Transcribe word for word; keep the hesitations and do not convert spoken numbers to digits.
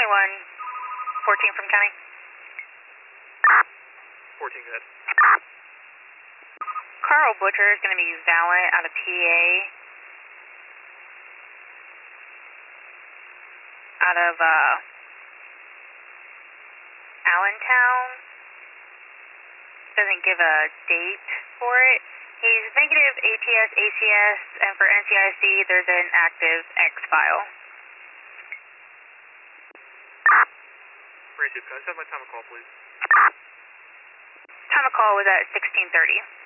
twenty-one fourteen from county. fourteen, good. Carl Butcher is going to be valet out of P A. Out of uh, Allentown. Doesn't give a date for it. He's negative A T S, A C S, and for N C I C, there's an active X file. Range, can I just have my time of call, please? Time of call was at sixteen thirty.